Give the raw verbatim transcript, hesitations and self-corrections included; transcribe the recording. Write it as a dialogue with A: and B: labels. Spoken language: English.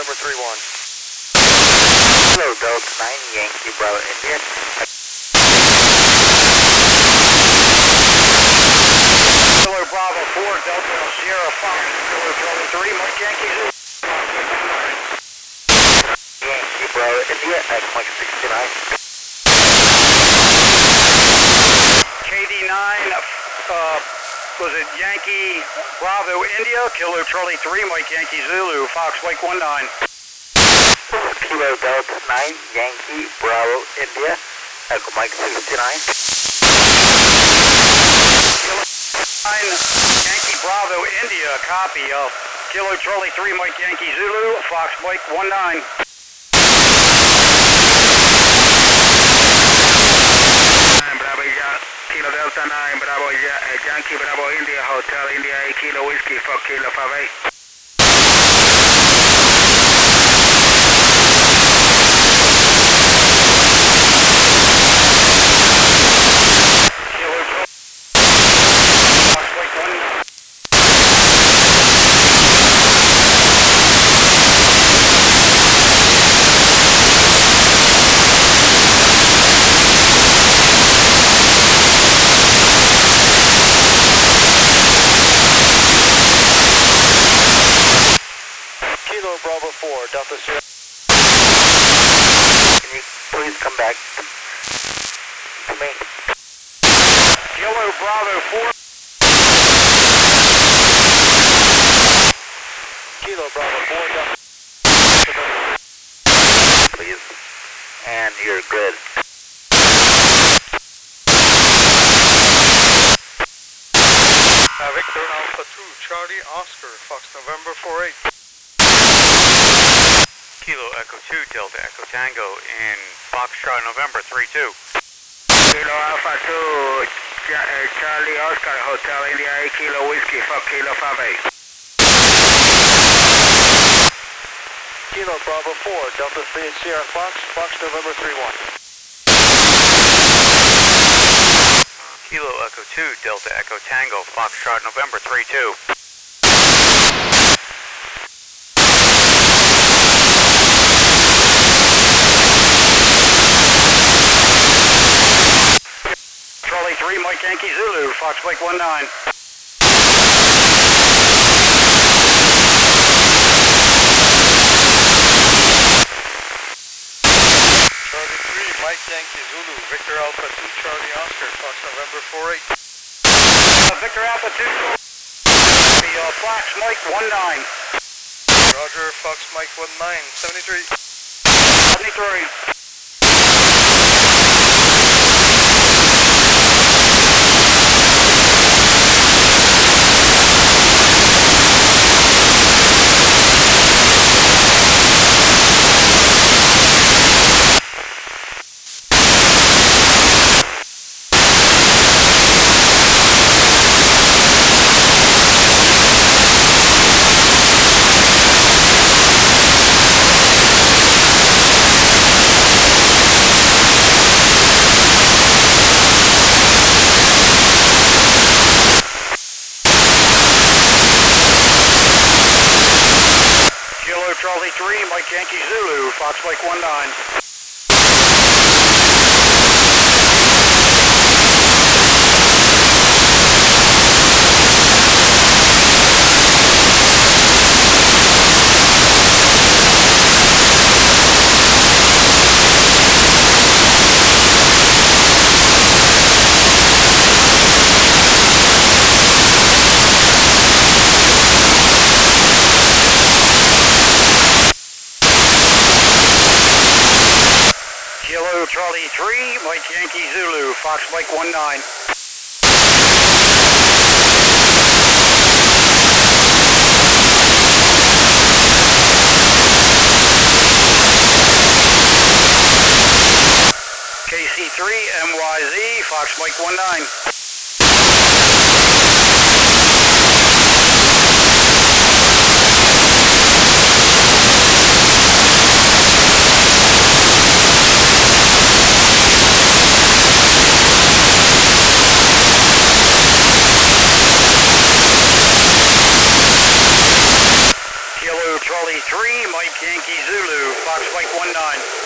A: November three one.
B: Kilo Delta nine, Yankee Bravo India.
C: Kilo Bravo four, Delta Sierra Fox, Kilo Charlie three, Mike Yankee Zulu.
B: Yankee Bravo India at Mike sixty-nine.
C: K D nine, uh, was it Yankee Bravo India, Kilo Charlie three, Mike Yankee Zulu, Fox Mike one nine.
B: Kilo Delta nine, Yankee Bravo India at Mike sixty-nine.
C: nine, Yankee Bravo India, copy of Kilo Charlie three, Mike Yankee Zulu, Fox Mike one nine.
D: Bravo, Kilo Delta nine, Bravo, Yankee Bravo India, Hotel India eight Kilo Whiskey, for Kilo five eight.
A: Kilo Bravo four, Delta Sierra.
B: Can you please come back to me?
C: Kilo Bravo four.
A: Kilo Bravo four, Delta.
B: Please. And you're good.
A: Uh, Victor Alpha two, Charlie Oscar, Fox November four eight.
E: Kilo Echo two, Delta Echo Tango in Foxtrot November three two.
D: Kilo Alpha two, Charlie Oscar, Hotel India eight Kilo Whiskey, for Kilo five eight.
A: Kilo Bravo four, Delta Sierra Fox, Fox November three one.
E: Kilo Echo two, Delta Echo Tango, Foxtrot November three two.
C: Charlie three, Mike Yankee Zulu, Fox Mike one nine.
A: Charlie three, Mike Yankee Zulu, Victor Alpha two, Charlie Oscar, Fox November four eight.
C: Uh, Victor Alpha two, the uh, Fox Mike one nine.
A: Roger, Fox Mike one nine, seventy-three.
C: seventy-three. Kilo Charlie three, Mike Yankee Zulu, Fox Mike one nine. Kilo Charlie three, Mike Yankee Zulu, Fox Mike one nine. K C three, M Y Z, Fox Mike one nine. Kilo Charlie three, Mike Yankee Fox Mike one nine.